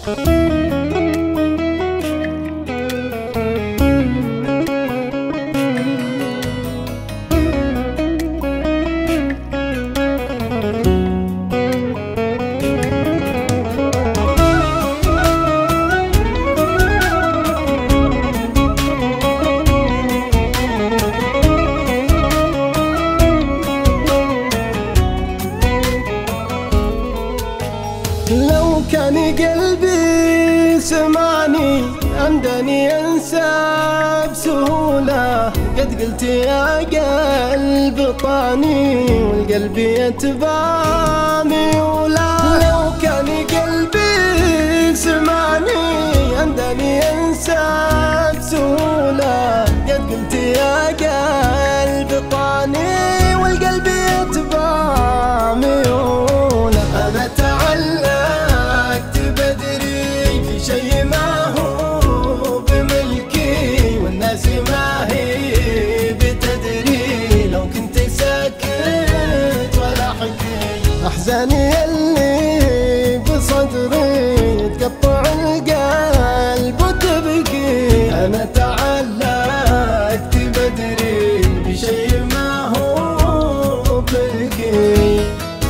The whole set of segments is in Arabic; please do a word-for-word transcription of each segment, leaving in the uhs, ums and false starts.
لو كان قلبي سمعني عمدني انسى بسهولة، قد قلت يا قلب طاني والقلب يتبع ميوله. لو كان قلبي سمعني عمدني انسى بسهولة، قد قلت يا قلب طاني والقلب يتبع ميوله. انا تعلقت بدري في شي ما هو بملكي، والناس ما هي بتدري، لو كنت ساكت ولا حكي احزاني اللي بصدري تقطع القلب وتبكي. انا تعلقت بدري في شي ما هو بملكي،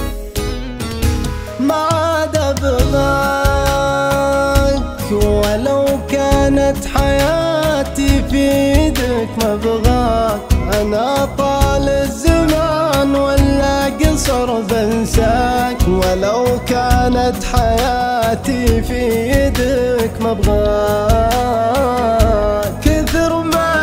ما عاد ابغاك ولو كانت حياتي في يدك، ما ابغاك انا طال الزمان ولا قصر بنساك، ولو كانت حياتي في يدك ما ابغاك. كثر ما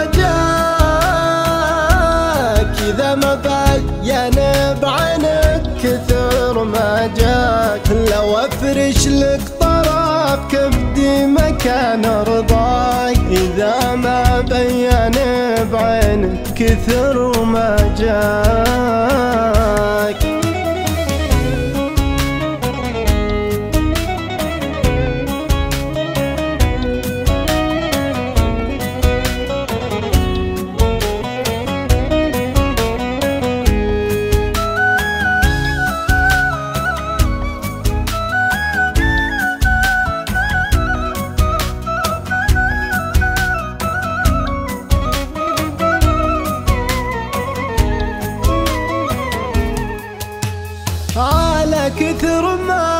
جاك اذا ما بين بعينك، كثر ما جاك لو افرش لك طرف كبدي مكان رضاك، اذا ما بين بعينك كثر ما جاك. على كثر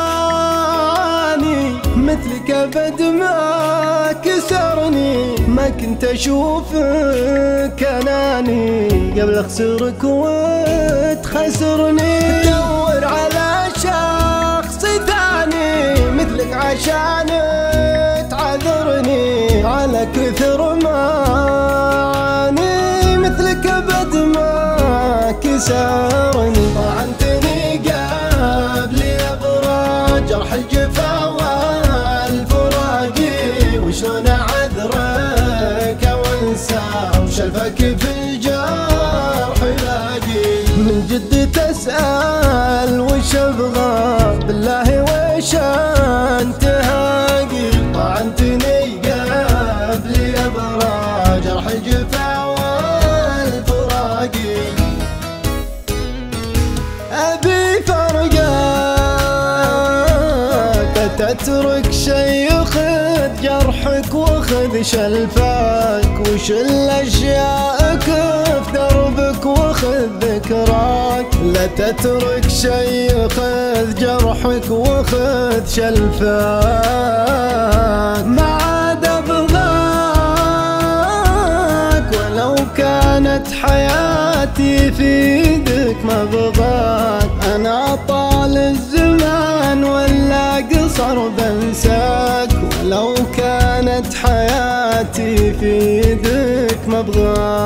ماني مثلك ابد ما كسرني، ما كنت اشوفك اناني قبل اخسرك وتخسرني. دور على شخص ثاني مثلك عشان تعذرني، على كثر ماني مثلك ابد ما كسرني. طعنتني جرح الجفا والفراق، وشلون اعذرك وانسى وشلفك في الجرح لاقي. من جد تسأل وش ابغى بالله وش انتهاقي، طعنتني قبل ابرى جرح الجفا والفراق. ابي تترك شي يخذ جرحك وخذ شلفك، وش الاشياء في دربك وخذ ذكراك. لا تترك شي يخذ جرحك وخذ شلفك، ما عاد ابغاك ولو كانت حياتي في يدك ما ابغاك. انا طال الزمان ولا قصر بنساك، ولو كانت حياتي في يدك ما ابغاك.